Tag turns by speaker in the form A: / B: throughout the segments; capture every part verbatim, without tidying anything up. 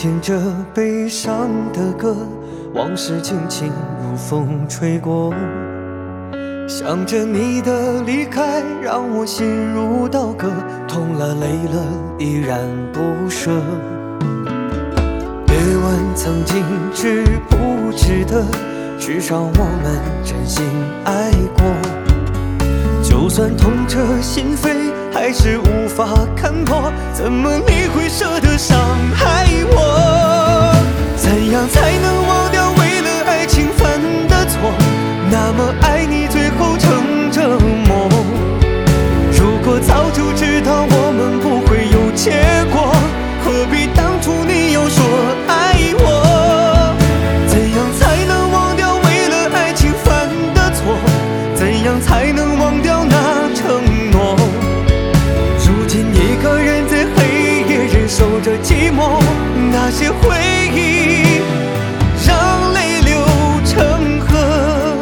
A: 听着悲伤的歌，往事轻轻如风吹过。想着你的离开，让我心如刀割，痛了累了依然不舍。别问曾经值不值得，至少我们真心爱过。就算痛彻心扉，还是无法看破，怎么你会舍得伤害我？怎样才能忘掉为了爱情犯的错？那么爱你最后成折磨。如果早就知道我们不会有结果，何必当初你又说爱我？怎样才能忘掉为了爱情犯的错？怎样才能忘掉那承诺？如今一个人在黑夜忍受着寂寞，那些回忆让泪流成河。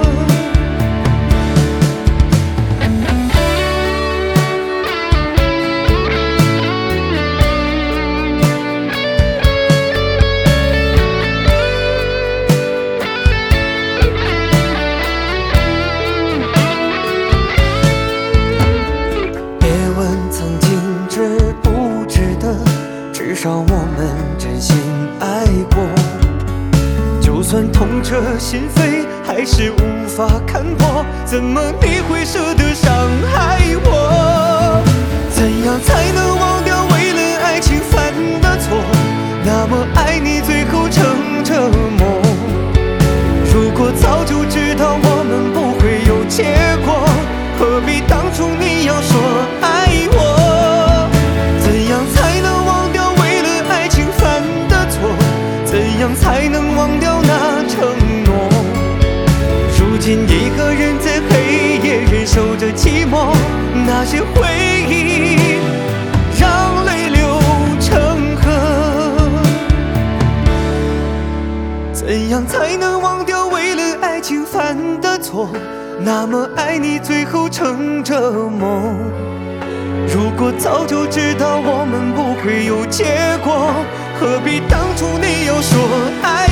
A: 至少我们真心爱过，就算痛彻心扉，还是无法看破，怎么你会舍得伤害我？怎样才能忘掉为了爱情犯的错？那么爱你最后成折磨。如果早就知道我们不会有结果，何必当初你要说爱我？怎样才能忘掉怎样才能忘掉那承诺？如今一个人在黑夜忍受着寂寞，那些回忆让泪流成河。怎样才能忘掉为了爱情犯的错？那么爱你最后成折磨。如果早就知道我们不会有结果，何必当初你又说爱